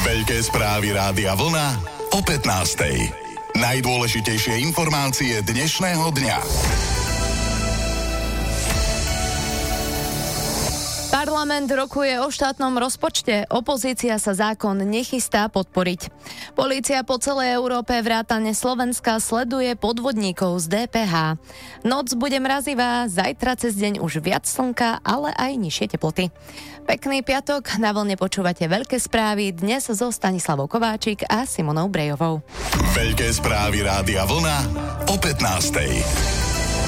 Veľké správy Rádia Vlna o 15:00. Najdôležitejšie informácie dnešného dňa. Parlament rokuje o štátnom rozpočte. Opozícia sa zákon nechystá podporiť. Polícia po celej Európe vrátane Slovenska sleduje podvodníkov z DPH. Noc bude mrazivá, zajtra cez deň už viac slnka, ale aj nižšie teploty. Pekný piatok, na Vlne počúvate Veľké správy, dnes so Stanislavou Kováčik a Simonou Brejovou. Veľké správy Rádia Vlna o 15:00.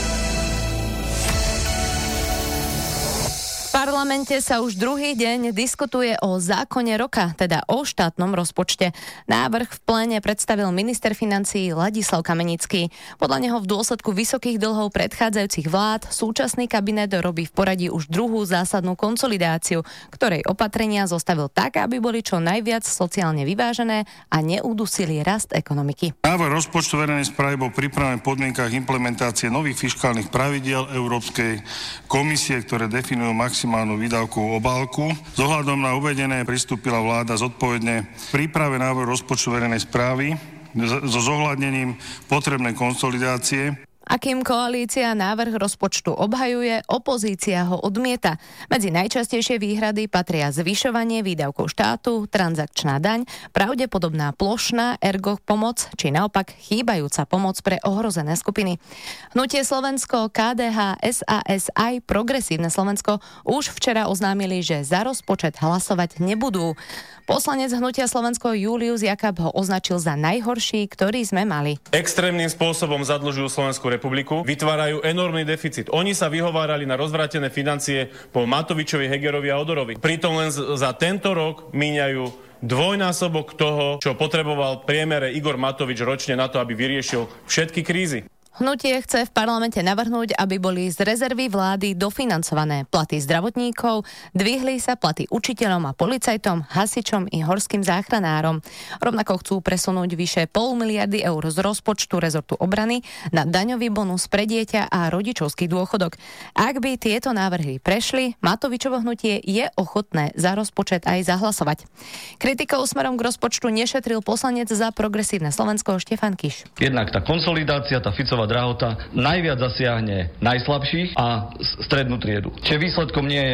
V parlamente sa už druhý deň diskutuje o zákone roka, teda o štátnom rozpočte. Návrh v pléne predstavil minister financií Ladislav Kamenický. Podľa neho v dôsledku vysokých dlhov predchádzajúcich vlád súčasný kabinet robí v poradí už druhú zásadnú konsolidáciu, ktorej opatrenia zostavil tak, aby boli čo najviac sociálne vyvážené a neudusili rast ekonomiky. Návrh rozpočtu verejnej správy bol pripravený v podmienkach implementácie nových fiškálnych pravidiel Európskej komisie, ktoré definujú maximálnu výdavkovú obálku. S ohľadom na uvedené pristúpila vláda zodpovedne v príprave návrhu rozpočtu verejnej správy so zohľadnením potrebnej konsolidácie. A kým koalícia návrh rozpočtu obhajuje, opozícia ho odmieta. Medzi najčastejšie výhrady patria zvyšovanie výdavkov štátu, transakčná daň, pravdepodobná plošná ergo pomoc, či naopak chýbajúca pomoc pre ohrozené skupiny. Hnutie Slovensko, KDH, SAS aj Progresívne Slovensko už včera oznámili, že za rozpočet hlasovať nebudú. Poslanec Hnutia Slovensko Julius Jakab ho označil za najhorší, ktorý sme mali. Extrémnym spôsobom zadlžujú Slovenskú republiku, vytvárajú enormný deficit. Oni sa vyhovárali na rozvrátené financie po Matovičovi, Hegerovi a Odorovi. Pritom len za tento rok míňajú dvojnásobok toho, čo potreboval v priemere Igor Matovič ročne na to, aby vyriešil všetky krízy. Hnutie chce v parlamente navrhnúť, aby boli z rezervy vlády dofinancované platy zdravotníkov, dvihli sa platy učiteľom a policajtom, hasičom i horským záchranárom. Rovnako chcú presunúť vyše 0,5 miliardy eur z rozpočtu rezortu obrany na daňový bonus pre dieťa a rodičovský dôchodok. Ak by tieto návrhy prešli, Matovičovo hnutie je ochotné za rozpočet aj zahlasovať. Kritikou smerom k rozpočtu nešetril poslanec za Progresívne Slovensko Štefan Kiš. Jednak tá konsolidácia, tá Ficová drahota najviac zasiahne najslabších a strednú triedu. Čiže výsledkom nie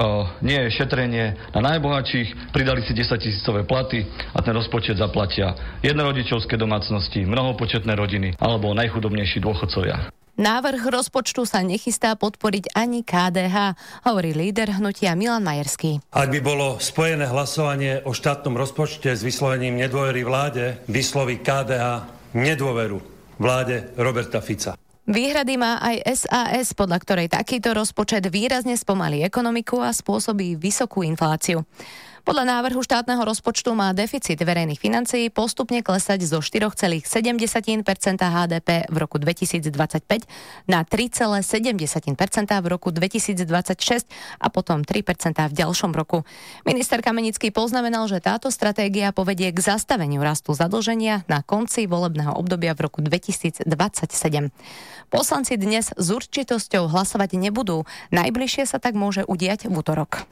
je šetrenie na najbohatších, pridali si 10 000 platy a ten rozpočet zaplatia jednorodičovské domácnosti, mnohopočetné rodiny alebo najchudobnejší dôchodcovia. Návrh rozpočtu sa nechystá podporiť ani KDH, hovorí líder hnutia Milan Majerský. Ak by bolo spojené hlasovanie o štátnom rozpočte s vyslovením nedôvery vláde, vysloví KDH nedôveru vláde Roberta Fica. Výhrady má aj SAS, podľa ktorej takýto rozpočet výrazne spomalí ekonomiku a spôsobí vysokú infláciu. Podľa návrhu štátneho rozpočtu má deficit verejných financií postupne klesať zo 4,7% HDP v roku 2025 na 3,7% v roku 2026 a potom 3% v ďalšom roku. Minister Kamenický poznamenal, že táto stratégia povedie k zastaveniu rastu zadlženia na konci volebného obdobia v roku 2027. Poslanci dnes s určitosťou hlasovať nebudú. Najbližšie sa tak môže udiať v utorok.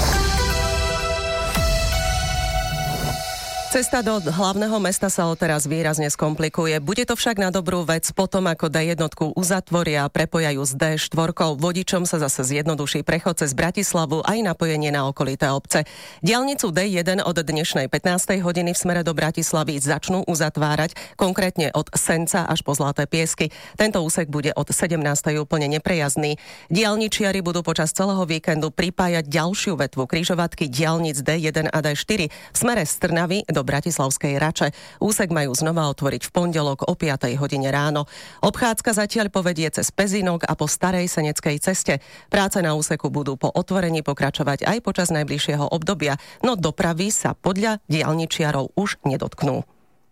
Cesta do hlavného mesta sa odteraz výrazne skomplikuje. Bude to však na dobrú vec potom, ako D1 uzatvoria a prepojajú s D4. Vodičom sa zase zjednoduší prechod cez Bratislavu aj napojenie na okolité obce. Diaľnicu D1 od dnešnej 15. hodiny v smere do Bratislavy začnú uzatvárať, konkrétne od Senca až po Zlaté Piesky. Tento úsek bude od 17. úplne neprejazdný. Diaľničiari budú počas celého víkendu pripájať ďalšiu vetvu križovatky diaľnic D1 a D4 v smere z Trnavy do bratislavskej Rače. Úsek majú znova otvoriť v pondelok o 5. hodine ráno. Obchádzka zatiaľ povedie cez Pezinok a po Starej Seneckej ceste. Práce na úseku budú po otvorení pokračovať aj počas najbližšieho obdobia, no dopravy sa podľa diaľničiarov už nedotknú.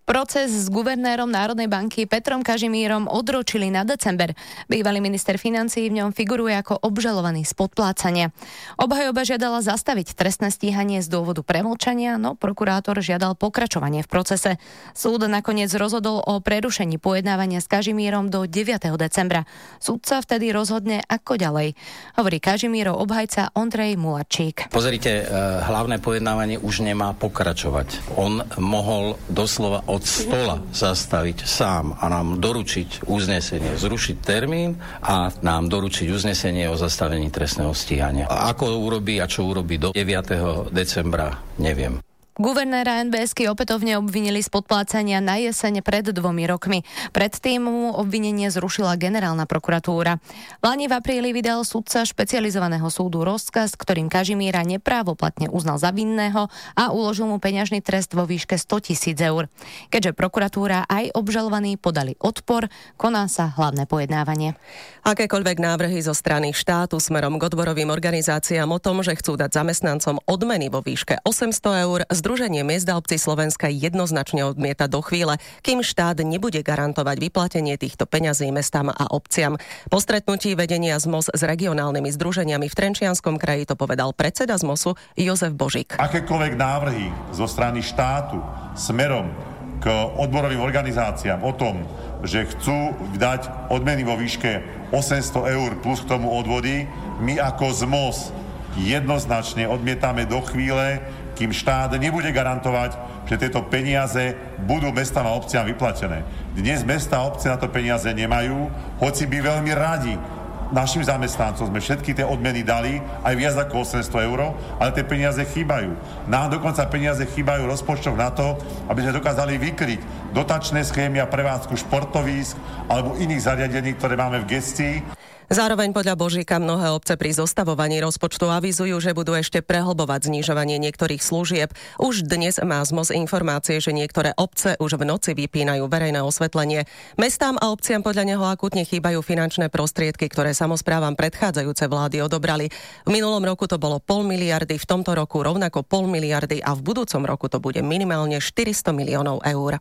Proces s guvernérom Národnej banky Petrom Kažimírom odročili na december. Bývalý minister financií v ňom figuruje ako obžalovaný z podplácania. Obhajoba žiadala zastaviť trestné stíhanie z dôvodu premlčania, no prokurátor žiadal pokračovanie v procese. Súd nakoniec rozhodol o prerušení pojednávania s Kažimírom do 9. decembra. Súdca vtedy rozhodne ako ďalej. Hovorí Kažimírov obhajca Ondrej Mularčík. Pozrite, hlavné pojednávanie už nemá pokračovať. On mohol doslova od stola zastaviť sám a nám doručiť uznesenie, zrušiť termín a nám doručiť uznesenie o zastavení trestného stíhania. A ako urobí a čo urobí do 9. decembra, neviem. Guvernéra NBS-ky opätovne obvinili z podplácania na jeseň pred 2 rokmi. Predtým mu obvinenie zrušila generálna prokuratúra. Lani v apríli vydal sudca špecializovaného súdu rozkaz, ktorým Kažimíra neprávoplatne uznal za vinného a uložil mu peňažný trest vo výške 100 000 eur. Keďže prokuratúra aj obžalovaní podali odpor, koná sa hlavné pojednávanie. Akékoľvek návrhy zo strany štátu smerom k odborovým organizáciám o tom, že chcú dať zamestnancom odmeny vo výške 800 eur, Združenie miest a obcí Slovenska jednoznačne odmieta do chvíle, kým štát nebude garantovať vyplatenie týchto peňazí mestám a obciam. Po stretnutí vedenia ZMOS s regionálnymi združeniami v Trenčianskom kraji to povedal predseda ZMOSu Jozef Božík. Akékoľvek návrhy zo strany štátu smerom k odborovým organizáciám o tom, že chcú dať odmeny vo výške 800 eur plus k tomu odvody, my ako ZMOS jednoznačne odmietame do chvíle, kým štát nebude garantovať, že tieto peniaze budú mestám a obciam vyplatené. Dnes mestá a obce na to peniaze nemajú, hoci by veľmi radi našim zamestnancom sme všetky tie odmeny dali, aj viac ako 800 eur, ale tie peniaze chýbajú. Nám dokonca peniaze chýbajú rozpočtov na to, aby sme dokázali vykryť dotačné schémy a prevádzku športovísk alebo iných zariadení, ktoré máme v gestii. Zároveň podľa Božíka mnohé obce pri zostavovaní rozpočtu avizujú, že budú ešte prehlbovať znižovanie niektorých služieb. Už dnes má ZMOS informácie, že niektoré obce už v noci vypínajú verejné osvetlenie. Mestám a obciam podľa neho akútne chýbajú finančné prostriedky, ktoré samosprávam predchádzajúce vlády odobrali. V minulom roku to bolo 0,5 miliardy, v tomto roku rovnako 0,5 miliardy a v budúcom roku to bude minimálne 400 miliónov eur.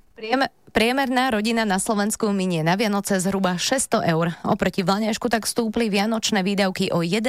Priemerná rodina na Slovensku minie na Vianoce zhruba 600 eur. Oproti vlaňajšku tak stúpli vianočné výdavky o 11%.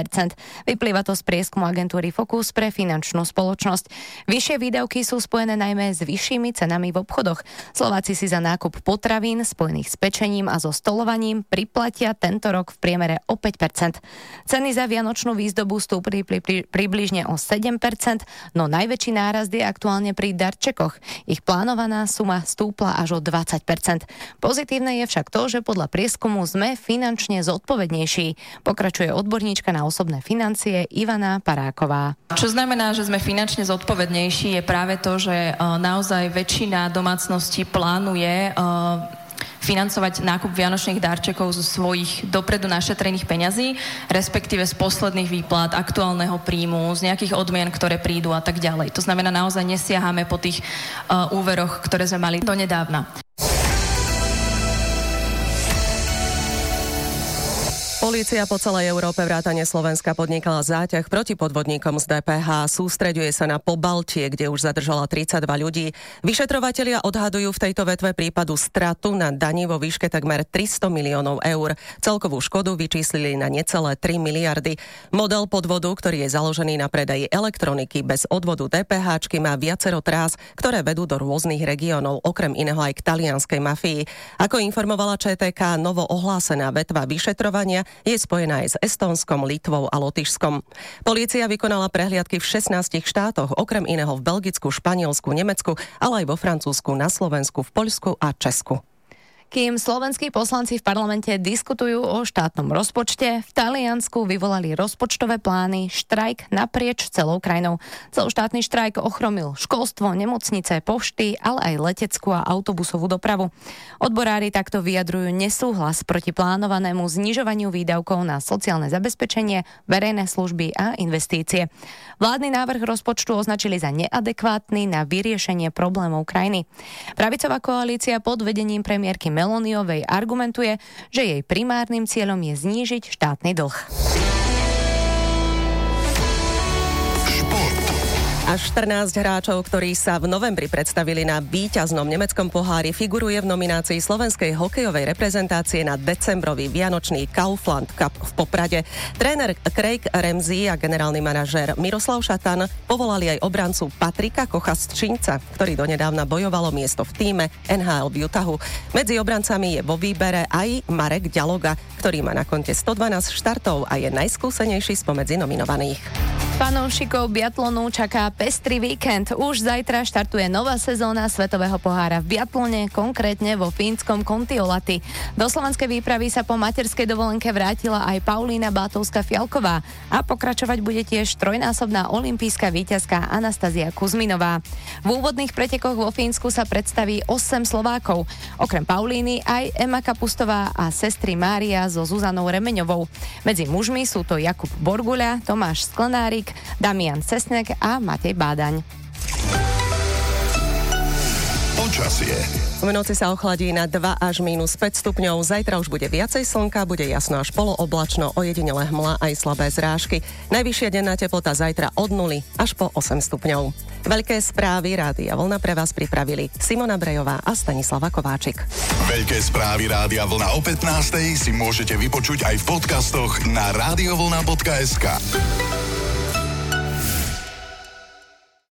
Vyplýva to z prieskumu agentúry Focus pre finančnú spoločnosť. Vyššie výdavky sú spojené najmä s vyššími cenami v obchodoch. Slováci si za nákup potravín spojených s pečením a so stolovaním priplatia tento rok v priemere o 5%. Ceny za vianočnú výzdobu stúpli približne o 7%, no najväčší nárast je aktuálne pri darčekoch. Ich plánovaná suma stúpla až o 20%. Pozitívne je však to, že podľa prieskumu sme finančne zodpovednejší. Pokračuje odborníčka na osobné financie Ivana Paráková. Čo znamená, že sme finančne zodpovednejší, je práve to, že naozaj väčšina domácností plánuje financovať nákup vianočných darčekov zo svojich dopredu našetrených peňazí, respektíve z posledných výplat, aktuálneho príjmu, z nejakých odmien, ktoré prídu a tak ďalej. To znamená, naozaj nesiahame po tých úveroch, ktoré sme mali donedávna. Polícia po celej Európe vrátane Slovenska podnikala záťah proti podvodníkom z DPH. Sústreďuje sa na Pobaltie, kde už zadržala 32 ľudí. Vyšetrovatelia odhadujú v tejto vetve prípadu stratu na dani vo výške takmer 300 miliónov eur. Celkovú škodu vyčíslili na necelé 3 miliardy. Model podvodu, ktorý je založený na predaji elektroniky bez odvodu DPH, má viacero trás, ktoré vedú do rôznych regiónov, okrem iného aj k talianskej mafii. Ako informovala ČTK, novo ohlásená vetva vyšetrovania je spojená aj s Estónskom, Litvou a Lotyšskom. Polícia vykonala prehliadky v 16 štátoch, okrem iného v Belgicku, Španielsku, Nemecku, ale aj vo Francúzsku, na Slovensku, v Poľsku a Česku. Kým slovenskí poslanci v parlamente diskutujú o štátnom rozpočte, v Taliansku vyvolali rozpočtové plány štrajk naprieč celou krajinou. Celoštátny štrajk ochromil školstvo, nemocnice, pošty, ale aj leteckú a autobusovú dopravu. Odborári takto vyjadrujú nesúhlas proti plánovanému znižovaniu výdavkov na sociálne zabezpečenie, verejné služby a investície. Vládny návrh rozpočtu označili za neadekvátny na vyriešenie problémov krajiny. Pravicová koalícia pod vedením premiérky Meloniovej argumentuje, že jej primárnym cieľom je znížiť štátny dlh. Šport. Až 14 hráčov, ktorí sa v novembri predstavili na víťaznom nemeckom pohári, figuruje v nominácii slovenskej hokejovej reprezentácie na decembrový vianočný Kaufland Cup v Poprade. Tréner Craig Ramsey a generálny manažér Miroslav Šatan povolali aj obrancu Patrika Kocha z Čínca, ktorý donedávna bojovalo miesto v tíme NHL v Utahu. Medzi obrancami je vo výbere aj Marek Ďaloga, ktorý má na konte 112 štartov a je najskúsenejší spomedzi nominovaných. Fanúšikov biatlonu čaká pestrý víkend. Už zajtra štartuje nová sezóna Svetového pohára v biatlone, konkrétne vo fínskom Kontiolahti. Do slovenskej výpravy sa po materskej dovolenke vrátila aj Paulína Bátovská-Fialková a pokračovať bude tiež trojnásobná olympijská víťazka Anastázia Kuzminová. V úvodných pretekoch vo Fínsku sa predstaví 8 Slovákov. Okrem Paulíny aj Ema Kapustová a sestry Mária so Zuzanou Remeňovou. Medzi mužmi sú to Jakub Borguľa, Tomáš Sklenárik, Damian Cesnek a Matej Bádaň. Počasie. V noci sa ochladí na 2 až -5 stupňov. Zajtra už bude viacej slnka, bude jasno až polooblačno, ojedinele hmla aj slabé zrážky. Najvyššia denná teplota zajtra od 0 až po 8 stupňov. Veľké správy Rádia Vlna pre vás pripravili Simona Brejová a Stanislava Kováčik. Veľké správy Rádia Vlna o 15:00 si môžete vypočuť aj v podcastoch na radiovlna.sk.